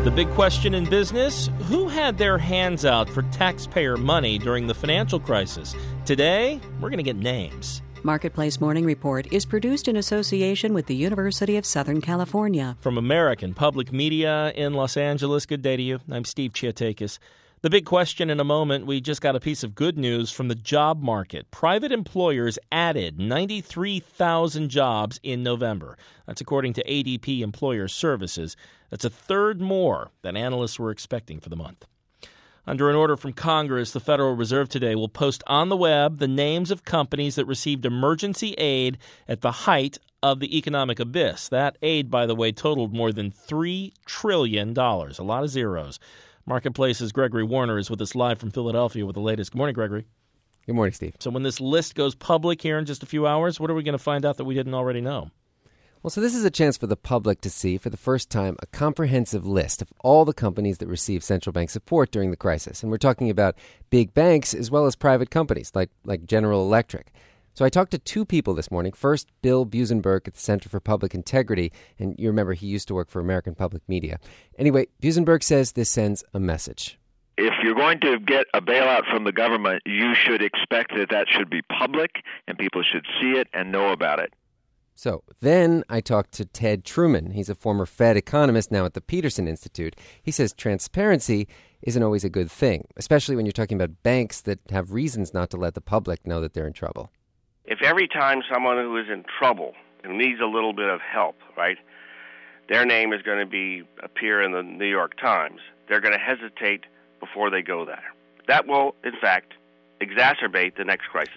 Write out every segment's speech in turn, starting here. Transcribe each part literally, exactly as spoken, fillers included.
The big question in business, who had their hands out for taxpayer money during the financial crisis? Today, we're going to get names. Marketplace Morning Report is produced in association with the University of Southern California. From American Public Media in Los Angeles, good day to you. I'm Steve Chiatakis. The big question in a moment, we just got a piece of good news from the job market. Private employers added ninety-three thousand jobs in November. That's according to A D P Employer Services. That's a third more than analysts were expecting for the month. Under an order from Congress, the Federal Reserve today will post on the web the names of companies that received emergency aid at the height of the economic abyss. That aid, by the way, totaled more than three trillion dollars, a lot of zeros. Marketplace's Gregory Warner is with us live from Philadelphia with the latest. Good morning, Gregory. Good morning, Steve. So when this list goes public here in just a few hours, what are we going to find out that we didn't already know? Well, so this is a chance for the public to see, for the first time, a comprehensive list of all the companies that received central bank support during the crisis. And we're talking about big banks as well as private companies like, like General Electric. So I talked to two people this morning. First, Bill Buzenberg at the Center for Public Integrity. And you remember he used to work for American Public Media. Anyway, Buzenberg says this sends a message. If you're going to get a bailout from the government, you should expect that that should be public and people should see it and know about it. So then I talked to Ted Truman. He's a former Fed economist now at the Peterson Institute. He says transparency isn't always a good thing, especially when you're talking about banks that have reasons not to let the public know that they're in trouble. If every time someone who is in trouble and needs a little bit of help, right, their name is going to be appear in the New York Times, they're going to hesitate before they go there. That will, in fact, exacerbate the next crisis.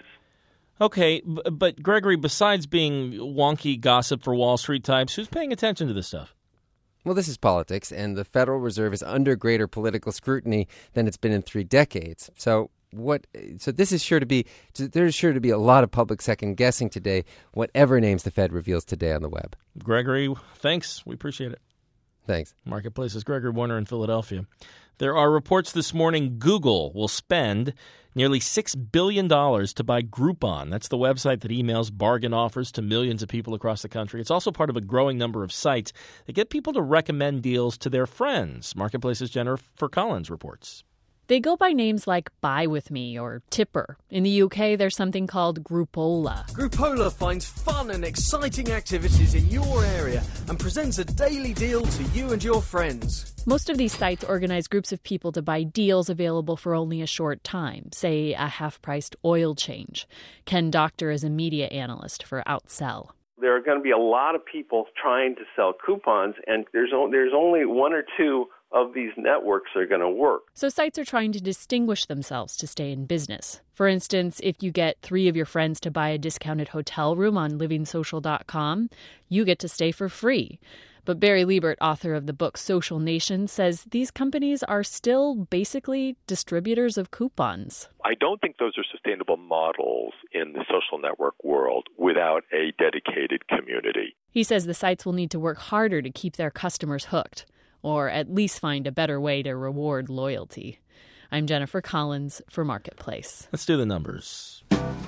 Okay, but Gregory, besides being wonky gossip for Wall Street types, who's paying attention to this stuff? Well, this is politics, and the Federal Reserve is under greater political scrutiny than it's been in three decades. So what? So this is sure to be, there's sure to be a lot of public second guessing today, whatever names the Fed reveals today on the web. Gregory, thanks. We appreciate it. Thanks. Marketplace's Gregory Warner in Philadelphia. There are reports this morning Google will spend nearly six billion dollars to buy Groupon. That's the website that emails bargain offers to millions of people across the country. It's also part of a growing number of sites that get people to recommend deals to their friends. Marketplace's Jennifer Collins reports. They go by names like Buy With Me or Tipper. In the U K, there's something called Groupola. Groupola finds fun and exciting activities in your area and presents a daily deal to you and your friends. Most of these sites organize groups of people to buy deals available for only a short time, say a half-priced oil change. Ken Doctor is a media analyst for Outsell. There are going to be a lot of people trying to sell coupons, and there's o- there's only one or two of these networks are going to work. So sites are trying to distinguish themselves to stay in business. For instance, if you get three of your friends to buy a discounted hotel room on living social dot com, you get to stay for free. But Barry Liebert, author of the book Social Nation, says these companies are still basically distributors of coupons. I don't think those are sustainable models in the social network world without a dedicated community. He says the sites will need to work harder to keep their customers hooked, or at least find a better way to reward loyalty. I'm Jennifer Collins for Marketplace. Let's do the numbers.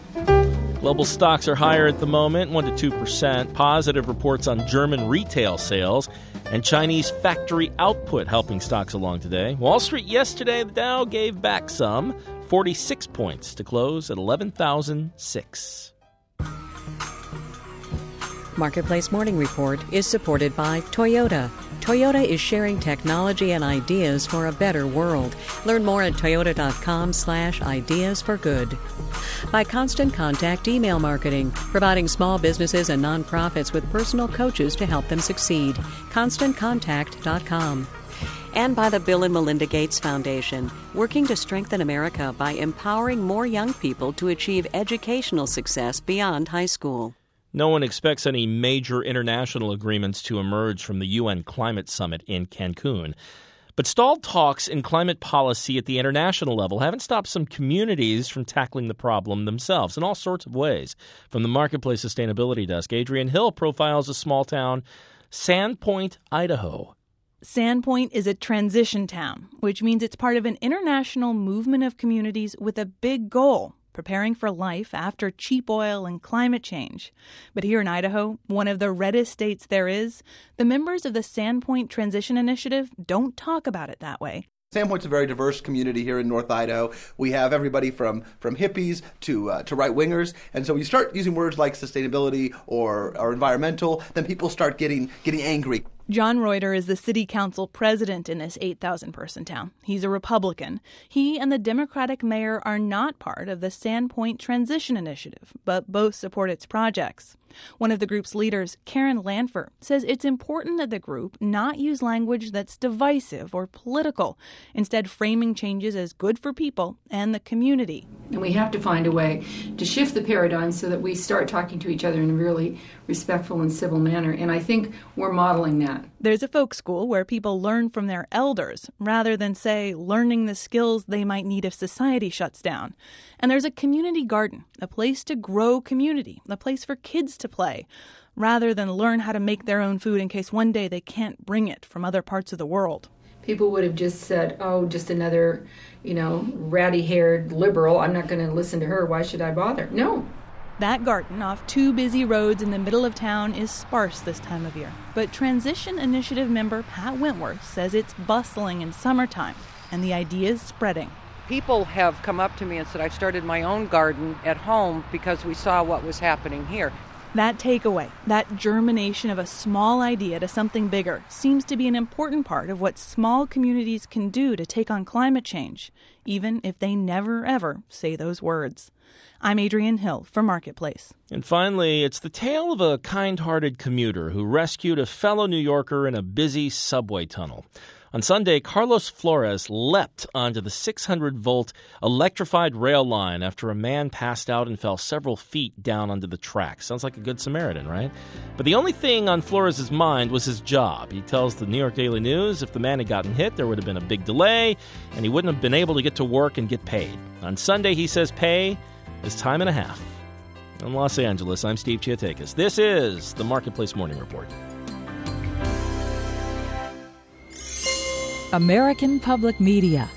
Global stocks are higher at the moment, one to two percent. Positive reports on German retail sales and Chinese factory output helping stocks along today. Wall Street yesterday, the Dow gave back some, forty-six points to close at eleven thousand six. Marketplace Morning Report is supported by Toyota. Toyota is sharing technology and ideas for a better world. Learn more at toyota.com slash ideas for good. By Constant Contact Email Marketing, providing small businesses and nonprofits with personal coaches to help them succeed. constant contact dot com. And by the Bill and Melinda Gates Foundation, working to strengthen America by empowering more young people to achieve educational success beyond high school. No one expects any major international agreements to emerge from the U N Climate Summit in Cancun. But stalled talks in climate policy at the international level haven't stopped some communities from tackling the problem themselves in all sorts of ways. From the Marketplace Sustainability Desk, Adrienne Hill profiles a small town, Sandpoint, Idaho. Sandpoint is a transition town, which means it's part of an international movement of communities with a big goal: preparing for life after cheap oil and climate change. But here in Idaho, one of the reddest states there is, the members of the Sandpoint Transition Initiative don't talk about it that way. Sandpoint's a very diverse community here in North Idaho. We have everybody from, from hippies to uh, to right-wingers. And so when you start using words like sustainability or, or environmental, then people start getting getting angry. John Reuter is the city council president in this eight thousand person town. He's a Republican. He and the Democratic mayor are not part of the Sandpoint Transition Initiative, but both support its projects. One of the group's leaders, Karen Lanfer, says it's important that the group not use language that's divisive or political, instead framing changes as good for people and the community. And we have to find a way to shift the paradigm so that we start talking to each other in a really respectful and civil manner. And I think we're modeling that. There's a folk school where people learn from their elders rather than, say, learning the skills they might need if society shuts down. And there's a community garden, a place to grow community, a place for kids to play, rather than learn how to make their own food in case one day they can't bring it from other parts of the world. People would have just said, oh, just another, you know, ratty-haired liberal. I'm not going to listen to her. Why should I bother? No. That garden off two busy roads in the middle of town is sparse this time of year. But Transition Initiative member Pat Wentworth says it's bustling in summertime, and the idea is spreading. People have come up to me and said, I've started my own garden at home because we saw what was happening here. That takeaway, that germination of a small idea to something bigger, seems to be an important part of what small communities can do to take on climate change, even if they never, ever say those words. I'm Adrienne Hill for Marketplace. And finally, it's the tale of a kind-hearted commuter who rescued a fellow New Yorker in a busy subway tunnel. On Sunday, Carlos Flores leapt onto the six hundred volt electrified rail line after a man passed out and fell several feet down onto the track. Sounds like a good Samaritan, right? But the only thing on Flores' mind was his job. He tells the New York Daily News if the man had gotten hit, there would have been a big delay, and he wouldn't have been able to get to work and get paid. On Sunday, he says pay is time and a half. In Los Angeles, I'm Steve Chiatakis. This is the Marketplace Morning Report. American Public Media.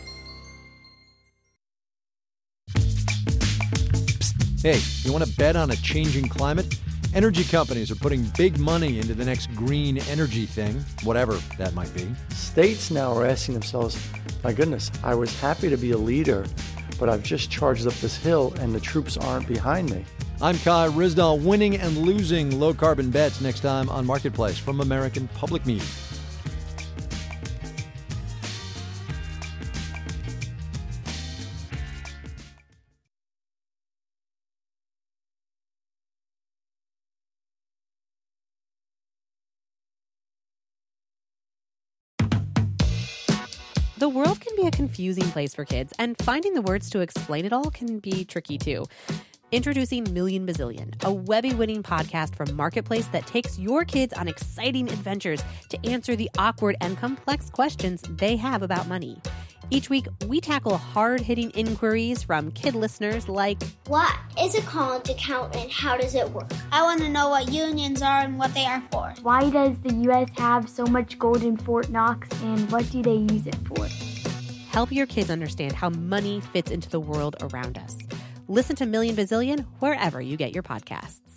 Psst. Hey, you want to bet on a changing climate? Energy companies are putting big money into the next green energy thing, whatever that might be. States now are asking themselves, my goodness, I was happy to be a leader, but I've just charged up this hill and the troops aren't behind me. I'm Kai Ryssdal, winning and losing low-carbon bets next time on Marketplace from American Public Media. The world can be a confusing place for kids, and finding the words to explain it all can be tricky too. Introducing Million Bazillion, a Webby-winning podcast from Marketplace that takes your kids on exciting adventures to answer the awkward and complex questions they have about money. Each week, we tackle hard-hitting inquiries from kid listeners like, what is a college account and how does it work? I want to know what unions are and what they are for. Why does the U S have so much gold in Fort Knox and what do they use it for? Help your kids understand how money fits into the world around us. Listen to Million Bazillion wherever you get your podcasts.